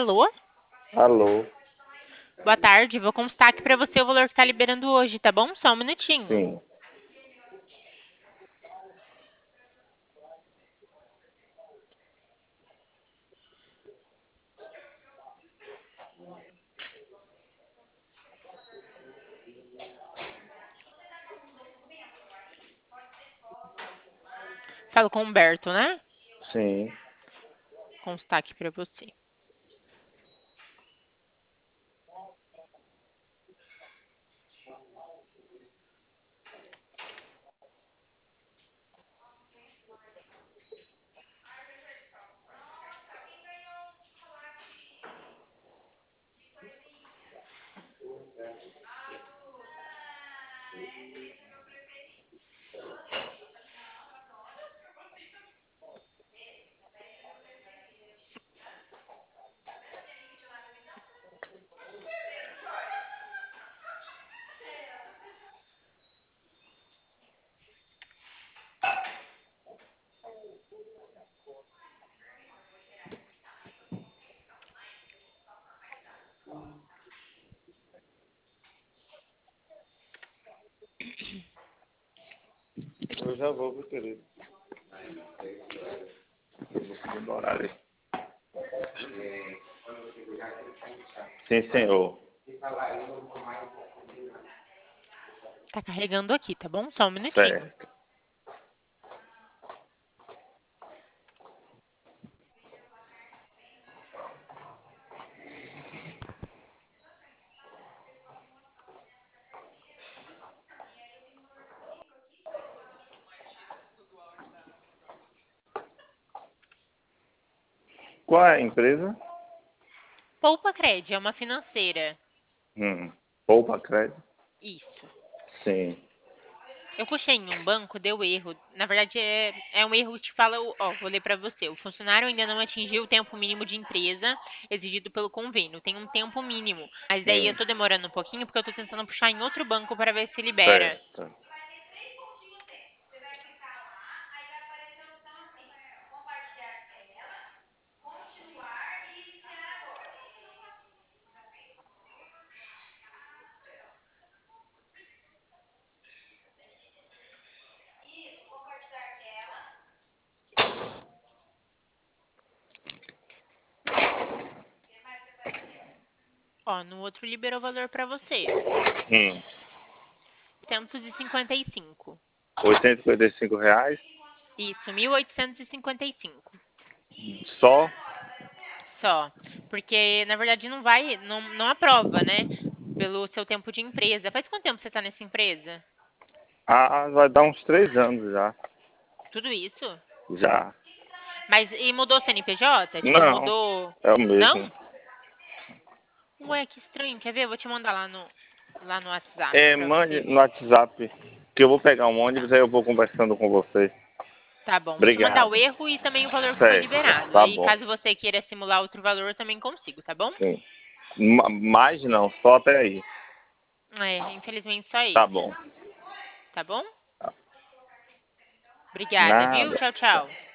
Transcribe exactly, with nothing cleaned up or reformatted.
Alô? Alô? Boa tarde. Vou constar aqui pra você o valor que tá liberando hoje, tá bom? Só um minutinho. Sim. Falo com o Humberto, né? Sim. Constar aqui pra você. Eu já vou, meu querido. No horário. Sim, senhor. Tá carregando aqui, tá bom? Só um minutinho. Certo. Qual é a empresa? Poupa Cred, é uma financeira. Hum. Poupa crédito? Isso. Sim. Eu puxei em um banco, deu erro. Na verdade, é, é um erro que te fala, o- ó, vou ler pra você. O funcionário ainda não atingiu o tempo mínimo de empresa exigido pelo convênio. Tem um tempo mínimo. Mas daí eu Hum. tô demorando um pouquinho porque eu tô tentando puxar em outro banco para ver se libera. Certo. Ó, no outro liberou o valor pra você. Hum. Oitocentos e cinquenta e cinco. oitocentos e cinquenta e cinco reais? Isso, mil oitocentos e cinquenta e cinco. Só? Só. Porque, na verdade, não vai, não, não aprova, né? Pelo seu tempo de empresa. Faz quanto tempo você tá nessa empresa? Ah, vai dar uns três anos já. Tudo isso? Já. Mas e mudou o C N P J? Tipo, Não. mudou. É o mesmo. Não? Ué, que estranho. Quer ver? Eu vou te mandar lá no, lá no WhatsApp É, pra mande você no ver. WhatsApp que eu vou pegar um ônibus aí eu vou conversando com você. Tá bom, vou te mandar o Obrigado. erro e também o valor que foi Certo. liberado. Tá Aí, bom. caso você queira simular outro valor, eu também consigo, tá bom? Sim. Ma- Mais não, só até aí. É, infelizmente só Tá esse. bom. Tá bom? Obrigada, viu? Nada. Tchau, tchau.